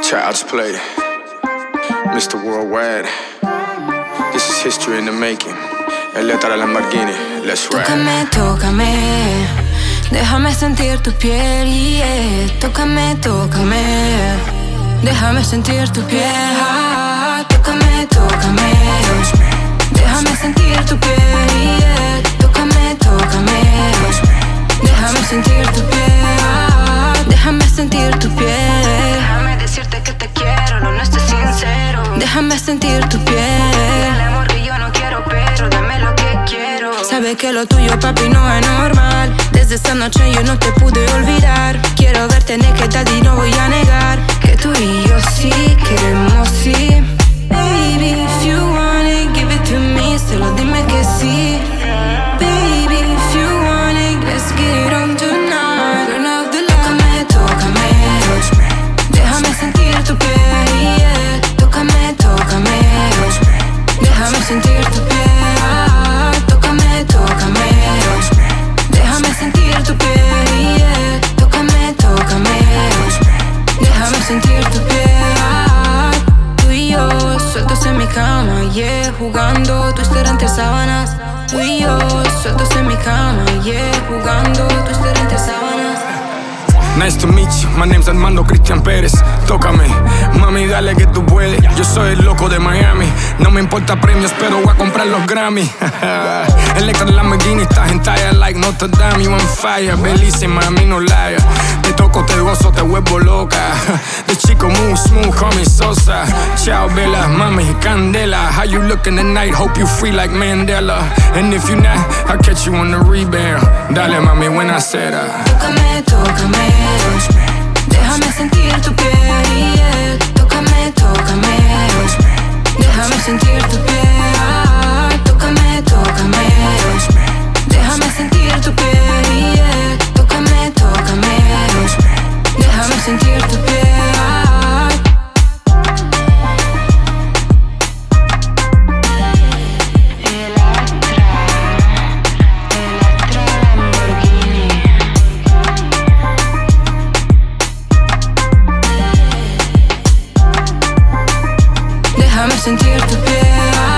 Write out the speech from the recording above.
Child's Play, Mr. Worldwide. This is history in the making. El letra Lamborghini, let's ride. Tócame, tócame, déjame sentir tu piel, yeah. Tócame, tócame, déjame sentir tu piel. Tócame, tócame, déjame sentir tu piel, yeah. Tócame, tócame, déjame sentir tu piel. Déjame sentir tu piel. Déjame decirte que te quiero, lo nuestro es sincero. Déjame sentir tu piel. El amor que yo no quiero, pero dame lo que quiero. Sabe que lo tuyo, papi, no es normal. Desde esa noche yo no te pude olvidar. Quiero verte naked y no voy a negar que tú y yo sí queremos, sí. Baby, if you want it, give it to me. Solo dime que sí. Baby, if you want it, let's get it on tonight. Turn off the light. Tócame, tócame, déjame sentir tu piel, yeah. Tócame, tócame, déjame sentir tu piel. Tócame, tócame, déjame sentir tu piel, yeah. Tócame, tócame, déjame sentir tu piel. Tú y yo, sueltos en mi cama, yeah. Jugando, twister entre sábanas. Tú y yo, sueltos en mi cama, yeah. Jugando, twister entre sábanas. Nice to meet you, my name's Armando Cristian Pérez. Tócame, mami, dale que tú puedes. Yo soy el loco de Miami. No me importa premios, pero voy a comprar los Grammy. Electra Lamborghini, estás en talla like Notre Dame. You on fire, bellísima, a mí no liar. Te toco, te gozo, te vuelvo loca. De chico move smooth, call me Sosa. Ciao, Bella, mami, candela. How you looking tonight? Hope you free like Mandela. And if you not, I'll catch you on the rebound. Dale, mami, buena cera. Tócame, tócame, déjame sentir tu piel, yeah. Tócame, tócame, déjame sentir tu piel. Tócame, tócame, déjame sentir tu piel, yeah. Tócame, tócame, déjame sentir tu piel. Déjame sentir tu piel.